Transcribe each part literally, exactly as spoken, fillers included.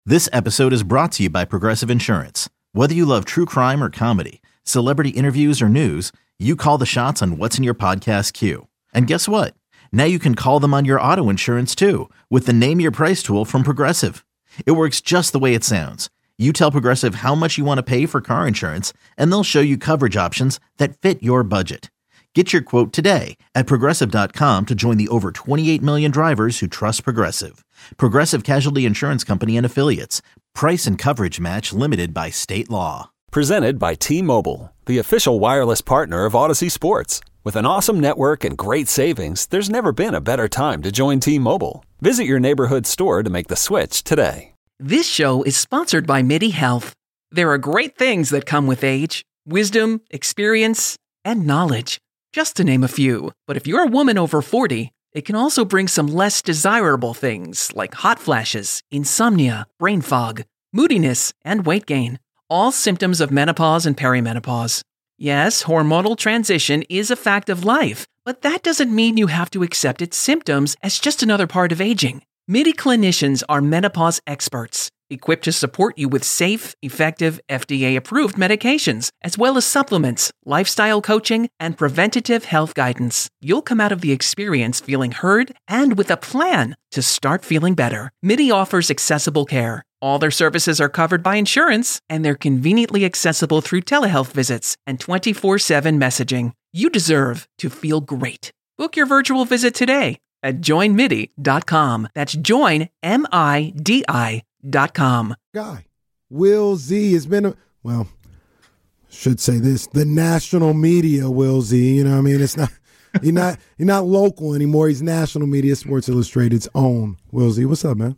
This episode is brought to you by Progressive Insurance. Whether you love true crime or comedy, celebrity interviews or news, you call the shots on what's in your podcast queue. And guess what? Now you can call them on your auto insurance too with the Name Your Price tool from Progressive. It works just the way it sounds. You tell Progressive how much you want to pay for car insurance, and they'll show you coverage options that fit your budget. Get your quote today at Progressive dot com to join the over twenty-eight million drivers who trust Progressive. Progressive Casualty Insurance Company and Affiliates. Price and coverage match limited by state law. Presented by T-Mobile, the official wireless partner of Odyssey Sports. With an awesome network and great savings, there's never been a better time to join T-Mobile. Visit your neighborhood store to make the switch today. This show is sponsored by MIDI Health. There are great things that come with age, wisdom, experience, and knowledge, just to name a few. But if you're a woman over forty, it can also bring some less desirable things like hot flashes, insomnia, brain fog, moodiness, and weight gain. All symptoms of menopause and perimenopause. Yes, hormonal transition is a fact of life, but that doesn't mean you have to accept its symptoms as just another part of aging. MIDI clinicians are menopause experts, equipped to support you with safe, effective, F D A-approved medications, as well as supplements, lifestyle coaching, and preventative health guidance. You'll come out of the experience feeling heard and with a plan to start feeling better. MIDI offers accessible care. All their services are covered by insurance, and they're conveniently accessible through telehealth visits and twenty-four seven messaging. You deserve to feel great. Book your virtual visit today at join midi dot com. That's join, M I D I dot com. Guy, Will Z has been, a, well, should say this, the national media Will Z, you know what I mean? It's not, he's not, he's not local anymore. He's national media, Sports Illustrated's own Will Z. What's up, man?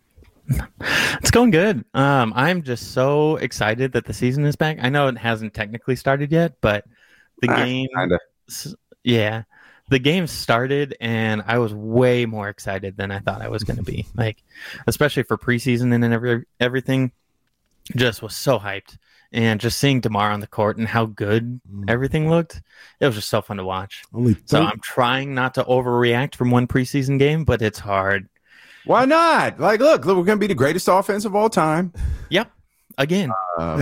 It's going good. Um, I'm just so excited that the season is back. I know it hasn't technically started yet, but the I, game, kinda. yeah, the game started, and I was way more excited than I thought I was going to be. Like, especially for preseason and every everything, just was so hyped. And just seeing DeMar on the court and how good mm. everything looked, it was just so fun to watch. Only so I'm trying not to overreact from one preseason game, but it's hard. Why not? Like, look, look, we're going to be the greatest offense of all time. Yep. Again. Uh,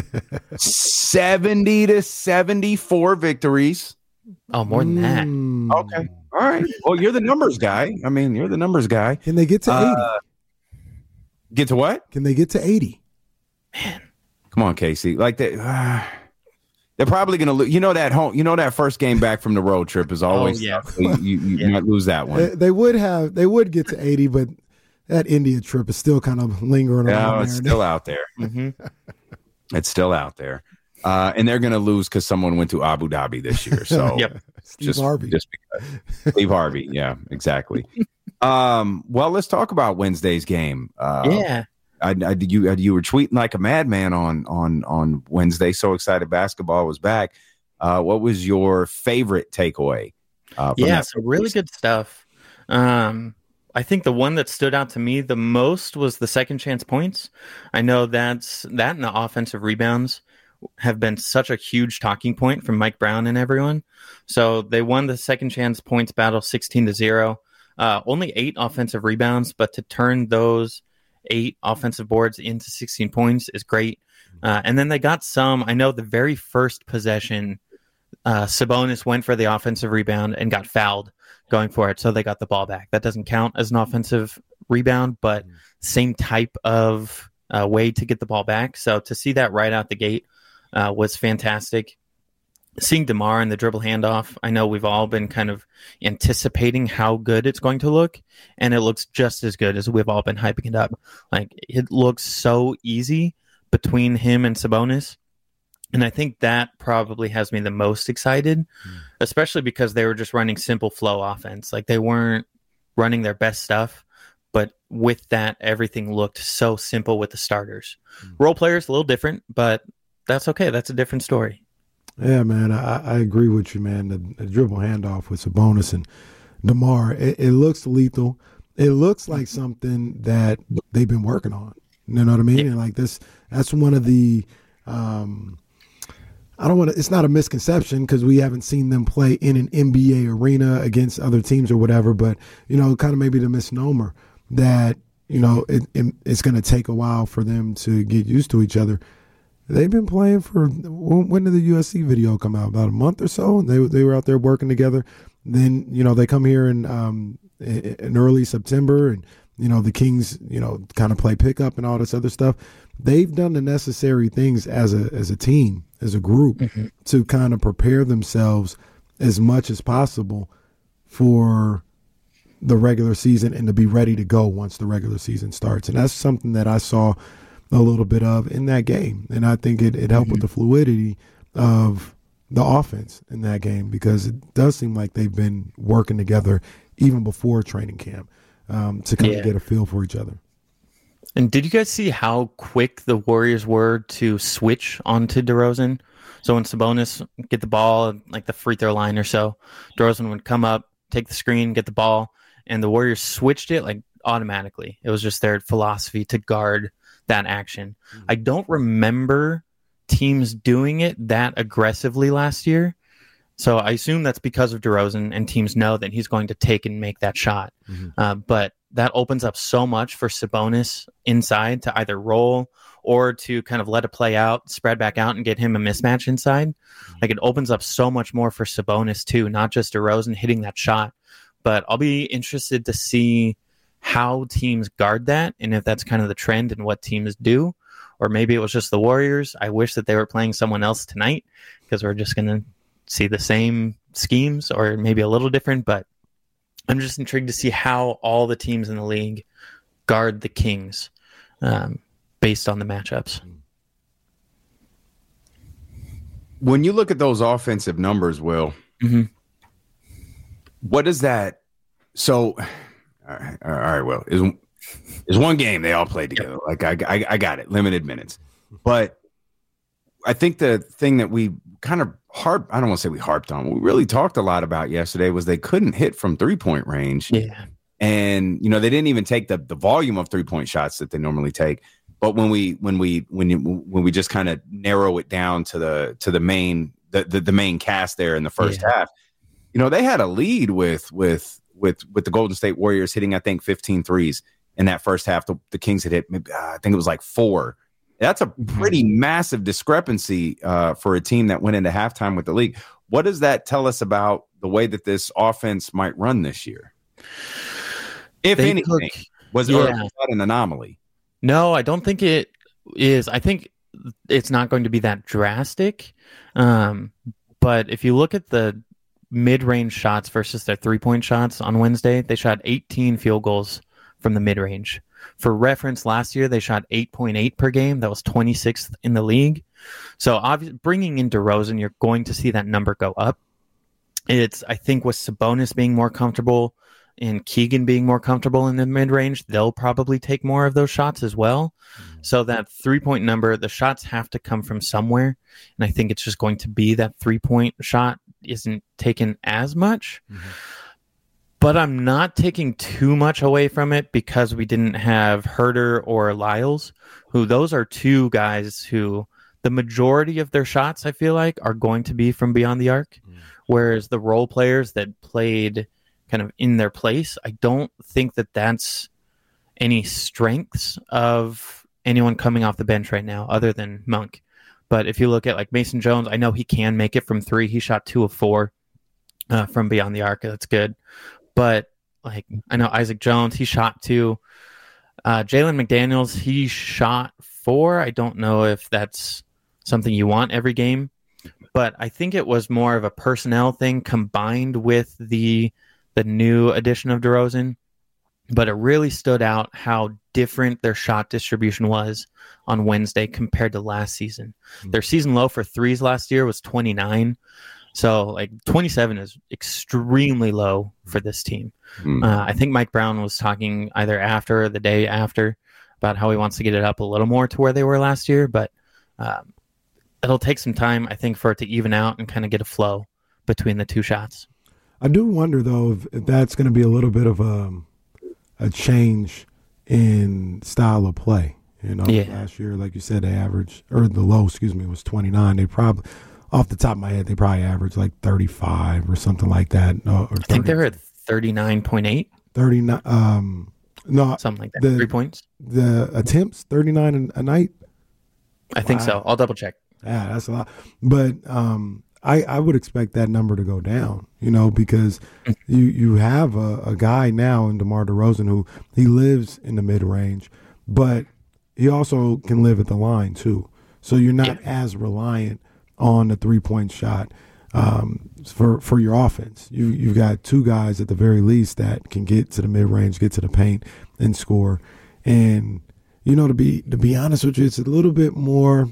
seventy to seventy-four victories. Oh, more than that. Mm. Okay. All right. Well, you're the numbers guy. I mean, you're the numbers guy. Can they get to eighty? Uh, get to what? Can they get to eighty? Man. Come on, Casey. Like that. Uh, they're probably going to lose. You know that home. You know that first game back from the road trip is always. Oh, yeah. You, you, you yeah. might lose that one. They, they would have. They would get to eighty, but that India trip is still kind of lingering yeah, around. It's there. still out there. Mm-hmm. It's still out there. Uh, and they're going to lose because someone went to Abu Dhabi this year. So yep. Steve just, Harvey. Just because. Steve Harvey. Yeah, exactly. um, well, let's talk about Wednesday's game. Uh, yeah. I, I, you, you were tweeting like a madman on, on, on Wednesday. So excited basketball was back. Uh, what was your favorite takeaway? Uh, from yeah, that so really good stuff. Um, I think the one that stood out to me the most was the second chance points. I know that's that and the offensive rebounds have been such a huge talking point from Mike Brown and everyone. So they won the second chance points battle sixteen to zero. Uh, only eight offensive rebounds, but to turn those eight offensive boards into sixteen points is great. Uh, and then they got some, I know the very first possession, uh, Sabonis went for the offensive rebound and got fouled going for it. So they got the ball back. That doesn't count as an offensive rebound, but same type of uh, way to get the ball back. So to see that right out the gate uh, was fantastic. Seeing DeMar in the dribble handoff, I know we've all been kind of anticipating how good it's going to look, and it looks just as good as we've all been hyping it up. Like, it looks so easy between him and Sabonis, and I think that probably has me the most excited, mm. especially because they were just running simple flow offense. Like, they weren't running their best stuff, but with that, everything looked so simple with the starters. Mm. Role players, a little different, but that's okay. That's a different story. Yeah, man, I, I agree with you, man. The, the dribble handoff with Sabonis and DeMar, it, it looks lethal. It looks like something that they've been working on. You know what I mean? Yeah. And like this, that's one of the. Um, I don't want to. It's not a misconception because we haven't seen them play in an N B A arena against other teams or whatever. But you know, kind of maybe the misnomer that you know, it, it, it's going to take a while for them to get used to each other. They've been playing for, when did the U S C video come out? About a month or so? They they were out there working together. Then, you know, they come here in, um, in early September, and, you know, the Kings, you know, kind of play pickup and all this other stuff. They've done the necessary things as a as a team, as a group, mm-hmm. to kind of prepare themselves as much as possible for the regular season and to be ready to go once the regular season starts. And that's something that I saw a little bit of in that game. And I think it, it helped mm-hmm. with the fluidity of the offense in that game, because it does seem like they've been working together even before training camp um, to kind yeah. of get a feel for each other. And did you guys see how quick the Warriors were to switch onto DeRozan? So when Sabonis get the ball, like the free throw line or so, DeRozan would come up, take the screen, get the ball, and the Warriors switched it like automatically. It was just their philosophy to guard that action. Mm-hmm. I don't remember teams doing it that aggressively last year. So I assume that's because of DeRozan, and teams know that he's going to take and make that shot. Mm-hmm. Uh, but that opens up so much for Sabonis inside to either roll or to kind of let it play out, spread back out, and get him a mismatch inside. Mm-hmm. Like, it opens up so much more for Sabonis too, not just DeRozan hitting that shot. But I'll be interested to see how teams guard that, and if that's kind of the trend and what teams do. Or maybe it was just the Warriors. I wish that they were playing someone else tonight, because we're just going to see the same schemes, or maybe a little different. But I'm just intrigued to see how all the teams in the league guard the Kings um, based on the matchups. When you look at those offensive numbers, Will, mm-hmm. what is that? So, all right, all right Will, is is one game they all played together. Like I, I, I got it, limited minutes. But I think the thing that we kind of harp, I don't want to say we harped on, we really talked a lot about yesterday was they couldn't hit from three-point range. Yeah. And, you know, they didn't even take the, the volume of three-point shots that they normally take. But when we when we when you, when we just kind of narrow it down to the to the main the, the, the main cast there in the first yeah. half, you know, they had a lead with with with with the Golden State Warriors hitting, I think, fifteen threes in that first half. The, the Kings had hit, uh, I think it was like four. That's a pretty mm-hmm. massive discrepancy uh, for a team that went into halftime with the league. What does that tell us about the way that this offense might run this year? If they anything, took, was, yeah. or was that an anomaly? No, I don't think it is. I think it's not going to be that drastic. Um, but if you look at the mid-range shots versus their three-point shots on Wednesday, they shot eighteen field goals from the mid-range. For reference, last year they shot eight point eight per game. That was twenty-sixth in the league. So obviously, bringing in DeRozan, you're going to see that number go up. It's, I think, with Sabonis being more comfortable and Keegan being more comfortable in the mid-range, they'll probably take more of those shots as well. Mm-hmm. So that three-point number, the shots have to come from somewhere. And I think it's just going to be that three-point shot isn't taken as much. Mm-hmm. But I'm not taking too much away from it because we didn't have Herter or Lyles, who those are two guys who the majority of their shots, I feel like, are going to be from beyond the arc. Mm. Whereas the role players that played kind of in their place, I don't think that that's any strengths of anyone coming off the bench right now other than Monk. But if you look at like Mason Jones, I know he can make it from three. He shot two of four uh, from beyond the arc. That's good. But like I know Isaac Jones, he shot two. Uh, Jalen McDaniels, he shot four. I don't know if that's something you want every game, but I think it was more of a personnel thing combined with the the new addition of DeRozan. But it really stood out how different their shot distribution was on Wednesday compared to last season. Mm-hmm. Their season low for threes last year was twenty-nine. So like twenty-seven is extremely low for this team. Mm. Uh, I think Mike Brown was talking either after or the day after about how he wants to get it up a little more to where they were last year, but um, it'll take some time, I think, for it to even out and kind of get a flow between the two shots. I do wonder, though, if, if that's going to be a little bit of a, a change in style of play. You know, yeah. Last year, like you said, they averaged, or the low, excuse me, was twenty-nine. They probably... Off the top of my head, they probably average like thirty-five or something like that. Or I think they were at thirty-nine point eight. thirty-nine. Um, No, something like that. the- Three points. The attempts, thirty-nine a night. I think Wow. so. I'll double check. Yeah, that's a lot. But um, I, I would expect that number to go down, you know, because you you have a, a guy now in DeMar DeRozan who he lives in the mid range, but he also can live at the line too. So you're not Yeah. as reliant on the three point shot um, for for your offense. You you've got two guys at the very least that can get to the mid range, get to the paint, and score. And you know, to be to be honest with you, it's a little bit more.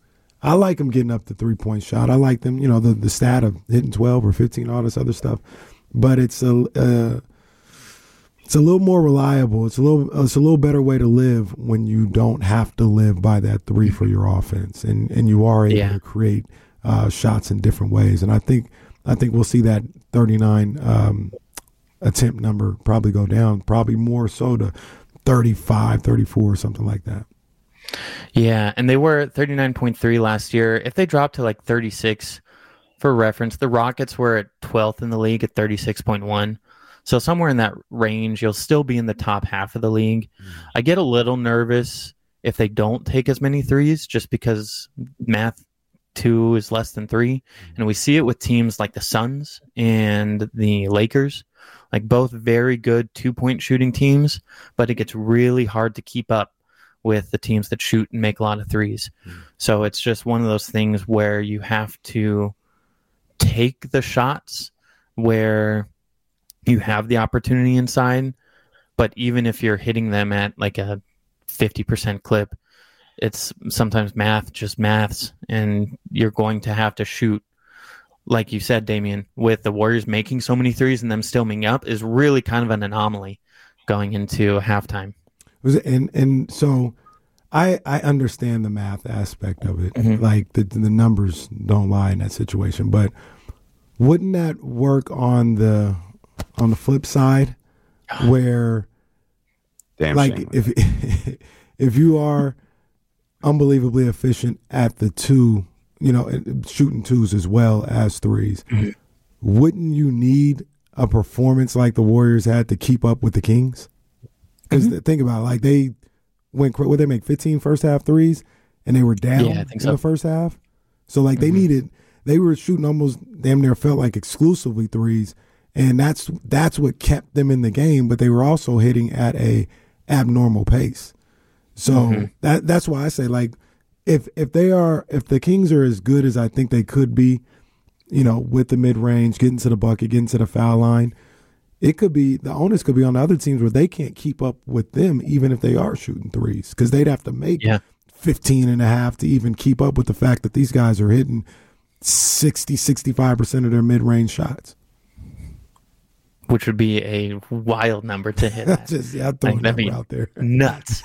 I like them getting up the three point shot. I like them, you know, the the stat of hitting twelve or fifteen, all this other stuff. But it's a uh, it's a little more reliable. It's a little it's a little better way to live when you don't have to live by that three for your offense, and and you are able Yeah. to create uh, shots in different ways. And I think I think we'll see that thirty-nine um, attempt number probably go down, probably more so to thirty-five, thirty-four, something like that. Yeah, and they were at thirty-nine point three last year. If they drop to like thirty-six, for reference, the Rockets were at twelfth in the league at thirty-six point one. So somewhere in that range, you'll still be in the top half of the league. Mm. I get a little nervous if they don't take as many threes, just because math two is less than three. And we see it with teams like the Suns and the Lakers, like both very good two-point shooting teams, but it gets really hard to keep up with the teams that shoot and make a lot of threes. Mm. So it's just one of those things where you have to take the shots where you have the opportunity inside, but even if you're hitting them at like a fifty percent clip, it's sometimes math, just maths, and you're going to have to shoot. Like you said, Damian, with the Warriors making so many threes and them still being up is really kind of an anomaly going into halftime. And and so I I understand the math aspect of it. Mm-hmm. Like the the numbers don't lie in that situation. But wouldn't that work on the on the flip side where Damn like shame. if if you are unbelievably efficient at the two, you know, shooting twos as well as threes, mm-hmm. wouldn't you need a performance like the Warriors had to keep up with the Kings? Because mm-hmm. think about it, like they went, would they make fifteen first half threes and they were down yeah, in so. the first half? So like mm-hmm. they needed, they were shooting almost damn near felt like exclusively threes, and that's that's what kept them in the game. But they were also hitting at a abnormal pace. So mm-hmm. that that's why I say like if if they are if the Kings are as good as I think they could be, you know, with the mid range, getting to the bucket, getting to the foul line. It could be the onus could be on the other teams where they can't keep up with them, even if they are shooting threes, because they'd have to make yeah. fifteen and a half to even keep up with the fact that these guys are hitting sixty, sixty-five percent of their mid-range shots. Which would be a wild number to hit. At. Just, yeah, I'm throwing like, that out there. Nuts.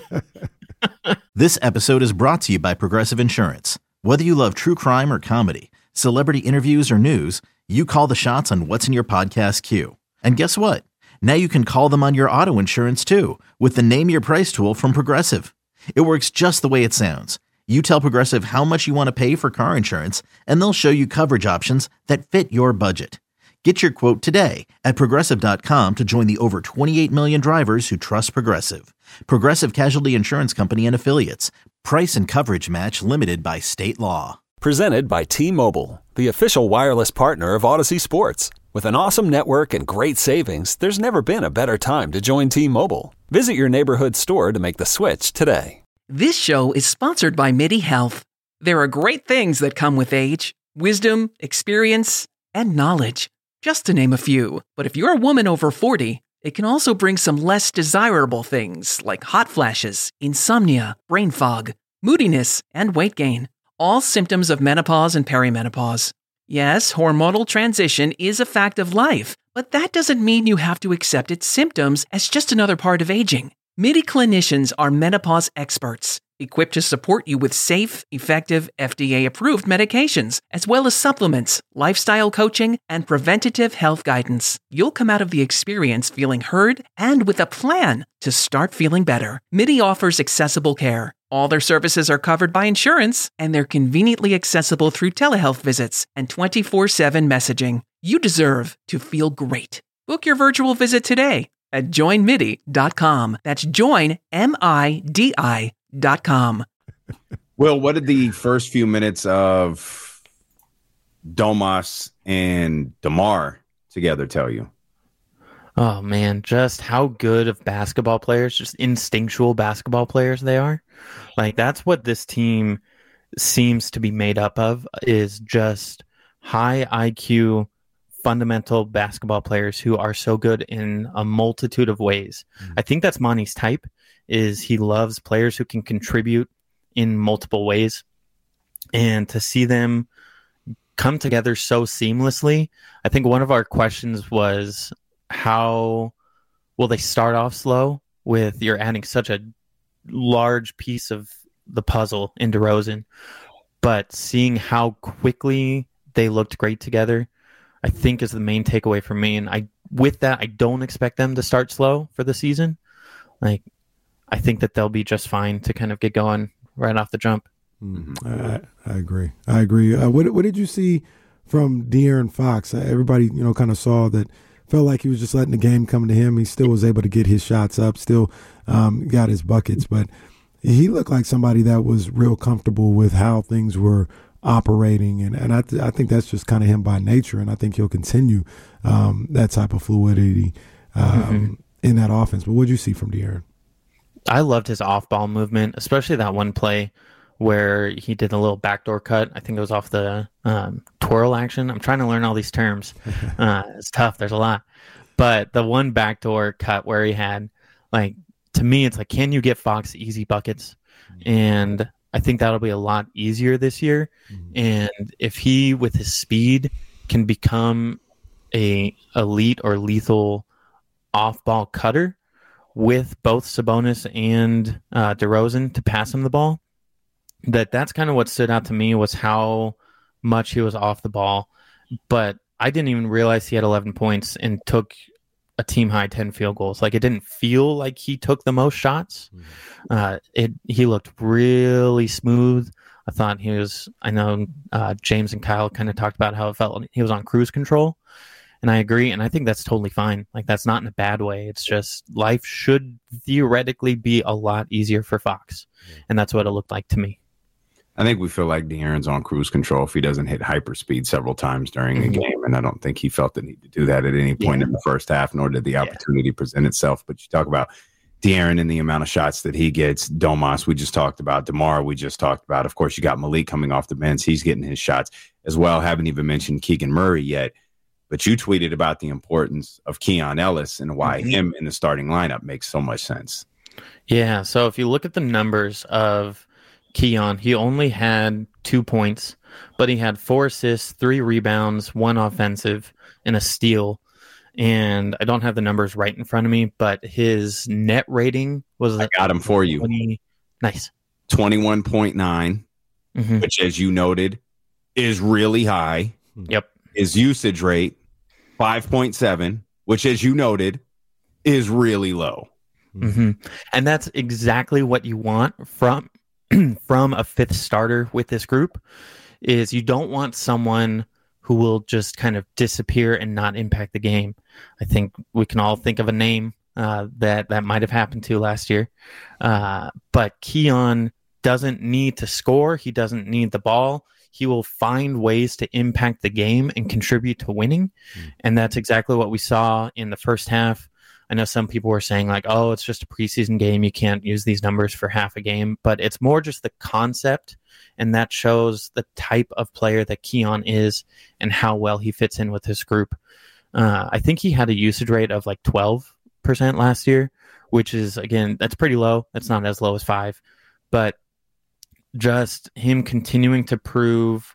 This episode is brought to you by Progressive Insurance. Whether you love true crime or comedy, celebrity interviews or news, you call the shots on what's in your podcast queue. And guess what? Now you can call them on your auto insurance too with the Name Your Price tool from Progressive. It works just the way it sounds. You tell Progressive how much you want to pay for car insurance, and they'll show you coverage options that fit your budget. Get your quote today at Progressive dot com to join the over twenty-eight million drivers who trust Progressive. Progressive Casualty Insurance Company and Affiliates. Price and coverage match limited by state law. Presented by T-Mobile, the official wireless partner of Odyssey Sports. With an awesome network and great savings, there's never been a better time to join T-Mobile. Visit your neighborhood store to make the switch today. This show is sponsored by MIDI Health. There are great things that come with age, wisdom, experience, and knowledge, just to name a few. But if you're a woman over forty, it can also bring some less desirable things like hot flashes, insomnia, brain fog, moodiness, and weight gain. All symptoms of menopause and perimenopause. Yes, hormonal transition is a fact of life, but that doesn't mean you have to accept its symptoms as just another part of aging. MIDI clinicians are menopause experts, equipped to support you with safe, effective, F D A-approved medications, as well as supplements, lifestyle coaching, and preventative health guidance. You'll come out of the experience feeling heard and with a plan to start feeling better. MIDI offers accessible care. All their services are covered by insurance, and they're conveniently accessible through telehealth visits and twenty-four seven messaging. You deserve to feel great. Book your virtual visit today at join midi dot com. That's join, M I D I dot com. Will, what did the first few minutes of Domas and DeMar together tell you? Oh, man, just how good of basketball players, just instinctual basketball players they are. Like, that's what this team seems to be made up of, is just high I Q, fundamental basketball players who are so good in a multitude of ways. Mm-hmm. I think that's Monty's type, is he loves players who can contribute in multiple ways. And to see them come together so seamlessly, I think one of our questions was, how will they start off slow with you're adding such a large piece of the puzzle in DeRozan, but seeing how quickly they looked great together, I think is the main takeaway for me. And I, with that, I don't expect them to start slow for the season. Like, I think that they'll be just fine to kind of get going right off the jump. Mm-hmm. I, I agree. I agree. Uh, what what did you see from De'Aaron Fox? Uh, everybody, you know, kind of saw that. Felt like he was just letting the game come to him. He still was able to get his shots up, still um, got his buckets, but he looked like somebody that was real comfortable with how things were operating, and, and I, th- I think that's just kind of him by nature, and I think he'll continue um, that type of fluidity um, mm-hmm. in that offense. But what did you see from De'Aaron? I loved his off-ball movement, especially that one play where he did a little backdoor cut. I think it was off the um, twirl action. I'm trying to learn all these terms. Uh, it's tough. There's a lot. But the one backdoor cut where he had, like, to me, it's like, can you get Fox easy buckets? And I think that'll be a lot easier this year. Mm-hmm. And if he, with his speed, can become a elite or lethal off-ball cutter with both Sabonis and uh, DeRozan to pass him the ball, that that's kind of what stood out to me, was how much he was off the ball. But I didn't even realize he had eleven points and took a team high ten field goals. Like, it didn't feel like he took the most shots. Mm-hmm. Uh, it he looked really smooth. I thought he was, I know uh, James and Kyle kind of talked about how it felt he was on cruise control. And I agree. And I think that's totally fine. Like, that's not in a bad way. It's just life should theoretically be a lot easier for Fox. Mm-hmm. And that's what it looked like to me. I think we feel like De'Aaron's on cruise control if he doesn't hit hyperspeed several times during mm-hmm. the game. And I don't think he felt the need to do that at any point yeah. in the first half, nor did the opportunity yeah. present itself. But you talk about De'Aaron and the amount of shots that he gets. Domas, we just talked about. DeMar, we just talked about. Of course, you got Malik coming off the bench. He's getting his shots as well. Haven't even mentioned Keegan Murray yet. But you tweeted about the importance of Keon Ellis and why mm-hmm. him in the starting lineup makes so much sense. Yeah, so if you look at the numbers of Keon, he only had two points, but he had four assists, three rebounds, one offensive, and a steal. And I don't have the numbers right in front of me, but his net rating was... I got him for you. twenty Nice. twenty-one point nine, mm-hmm. which, as you noted, is really high. Yep. His usage rate, five point seven, which, as you noted, is really low. Mm-hmm. And that's exactly what you want from... from a fifth starter with this group. Is you don't want someone who will just kind of disappear and not impact the game. I think we can all think of a name uh, that that might have happened to last year. Uh, but Keon doesn't need to score. He doesn't need the ball. He will find ways to impact the game and contribute to winning. Mm. And that's exactly what we saw in the first half. I know some people were saying, like, oh, it's just a preseason game. You can't use these numbers for half a game. But it's more just the concept, and that shows the type of player that Keon is and how well he fits in with his group. Uh, I think he had a usage rate of like twelve percent last year, which is, again, that's pretty low. That's not as low as five. But just him continuing to prove,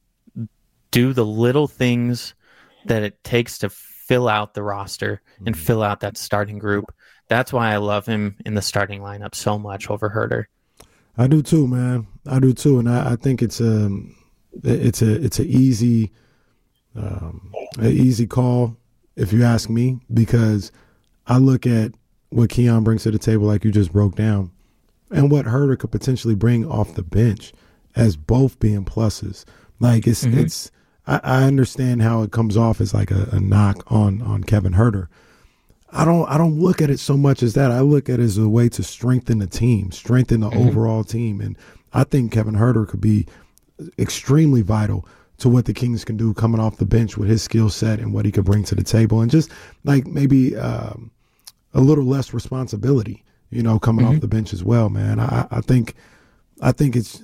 do the little things that it takes to fill out the roster and fill out that starting group. That's why I love him in the starting lineup so much over Huerter. I do too, man. I do too, and I, I think it's a it's a it's a easy um, an easy call if you ask me, because I look at what Keon brings to the table, like you just broke down, and what Huerter could potentially bring off the bench as both being pluses. Like it's mm-hmm. it's. I understand how it comes off as like a, a knock on, on Kevin Huerter. I don't I don't look at it so much as that. I look at it as a way to strengthen the team, strengthen the mm-hmm. overall team. And I think Kevin Huerter could be extremely vital to what the Kings can do coming off the bench with his skill set and what he could bring to the table. And just like maybe um, a little less responsibility, you know, coming mm-hmm. off the bench as well, man. I, I think I think it's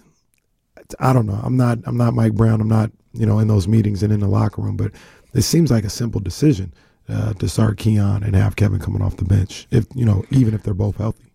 I don't know. I'm not I'm not Mike Brown. I'm not, you know, in those meetings and in the locker room, but it seems like a simple decision uh, to start Keon and have Kevin coming off the bench, if you know, even if they're both healthy.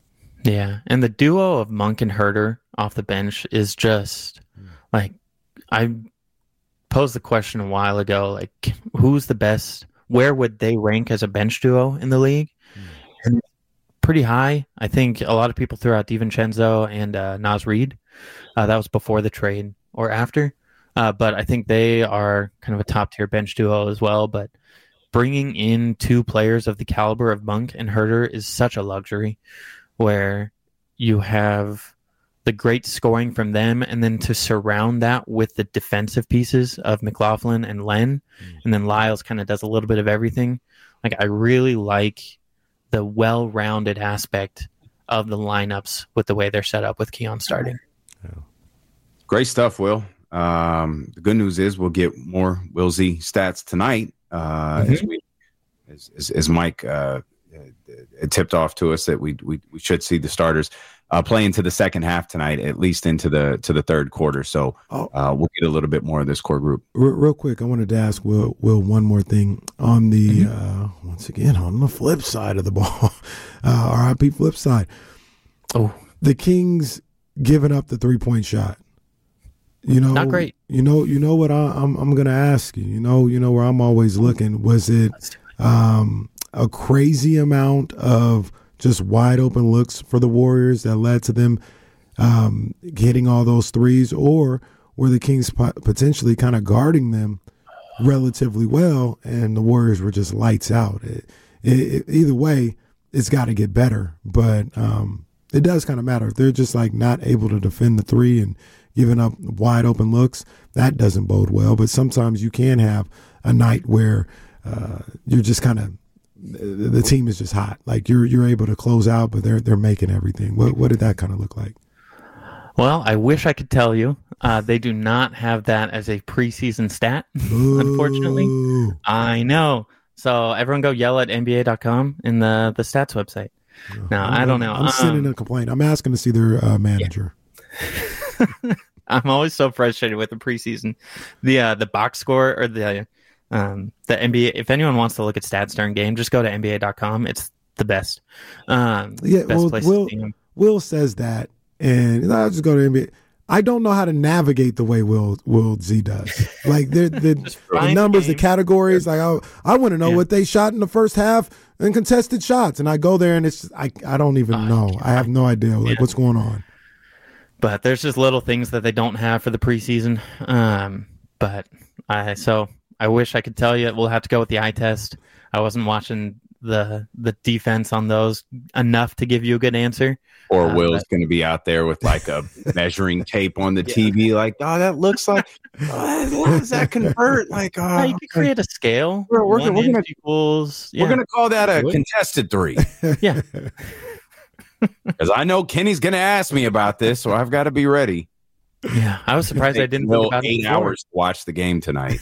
Yeah, and the duo of Monk and Huerter off the bench is just like, I posed the question a while ago, like, who's the best? Where would they rank as a bench duo in the league? Mm. And pretty high. I think a lot of people threw out DiVincenzo and uh, Naz Reid. Uh, that was before the trade or after. Uh, but I think they are kind of a top-tier bench duo as well. But bringing in two players of the caliber of Monk and Huerter is such a luxury, where you have the great scoring from them, and then to surround that with the defensive pieces of McLaughlin and Len, mm. and then Lyles kind of does a little bit of everything. Like, I really like the well-rounded aspect of the lineups with the way they're set up with Keon starting. Yeah. Great stuff, Will. Um, the good news is we'll get more Will Z stats tonight, uh, mm-hmm. as we as, as, as Mike uh, uh, tipped off to us that we we, we should see the starters uh, play into the second half tonight, at least into the to the third quarter. So uh, we'll get a little bit more of this core group. Real, real quick, I wanted to ask Will Will one more thing on the mm-hmm. uh, once again on the flip side of the ball, uh, R I P flip side. Oh, the Kings giving up the three point shot. You know, not great. You know, you know what I, I'm I'm going to ask you. You know, you know where I'm always looking. Was it um, a crazy amount of just wide open looks for the Warriors that led to them um, hitting all those threes, or were the Kings potentially kind of guarding them relatively well, and the Warriors were just lights out? It, it, either way, it's got to get better, but um, it does kind of matter if they're just like not able to defend the three and giving up wide open looks. That doesn't bode well. But sometimes you can have a night where uh, you're just kind of the team is just hot. Like you're you're able to close out, but they're they're making everything. What what did that kind of look like? Well, I wish I could tell you. Uh, they do not have that as a preseason stat, unfortunately. I know. So everyone go yell at N B A dot com in the, the stats website. No, now, I don't know. I'm um, sending a complaint. I'm asking to see their uh, manager. Yeah. I'm always so frustrated with the preseason. The uh, the box score or the um, the N B A. If anyone wants to look at stats during game, just go to N B A dot com. It's the best. Um, yeah, best well, place Will, to see them. Will says that, and I'll just go to N B A. I don't know how to navigate the way Will Will Z does. Like the the, the numbers, the categories. Like I I want to know yeah. what they shot in the first half and contested shots, and I go there and it's I I don't even uh, know. I have no idea like yeah. what's going on. But there's just little things that they don't have for the preseason. Um, but I so I wish I could tell you. We'll have to go with the eye test. I wasn't watching the the defense on those enough to give you a good answer. Or uh, Will's but, going to be out there with like a measuring tape on the yeah. T V, like, oh, that looks like. Oh, how does that convert? Like, oh, yeah, you can create a scale. We're, we're, we're going to equals. Yeah. We're going to call that a contested three. Yeah. Because I know Kenny's going to ask me about this, so I've got to be ready. Yeah, I was surprised I didn't think about eight it hours to watch the game tonight.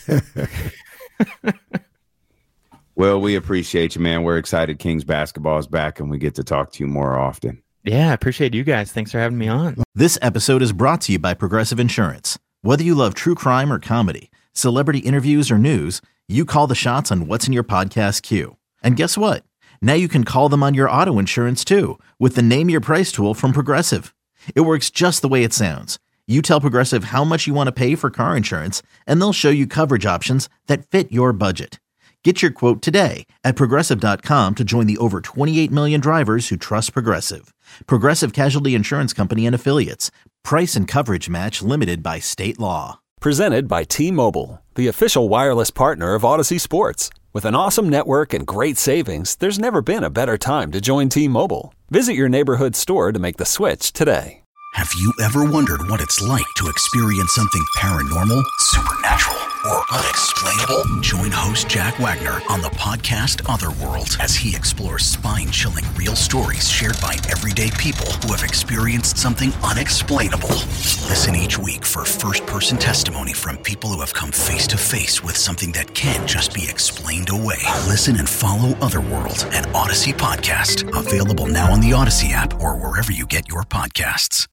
Well, we appreciate you, man. We're excited Kings basketball is back, and we get to talk to you more often. Yeah, I appreciate you guys. Thanks for having me on. This episode is brought to you by Progressive Insurance. Whether you love true crime or comedy, celebrity interviews or news, you call the shots on what's in your podcast queue. And guess what? Now you can call them on your auto insurance too with the Name Your Price tool from Progressive. It works just the way it sounds. You tell Progressive how much you want to pay for car insurance, and they'll show you coverage options that fit your budget. Get your quote today at Progressive dot com to join the over twenty-eight million drivers who trust Progressive. Progressive Casualty Insurance Company and Affiliates. Price and coverage match limited by state law. Presented by T-Mobile, the official wireless partner of Odyssey Sports. With an awesome network and great savings, there's never been a better time to join T-Mobile. Visit your neighborhood store to make the switch today. Have you ever wondered what it's like to experience something paranormal, supernatural, or unexplainable? Join host Jack Wagner on the podcast Otherworld as he explores spine-chilling real stories shared by everyday people who have experienced something unexplainable. Listen each week for first-person testimony from people who have come face-to-face with something that can't just be explained away. Listen and follow Otherworld, an Odyssey podcast. Available now on the Odyssey app or wherever you get your podcasts.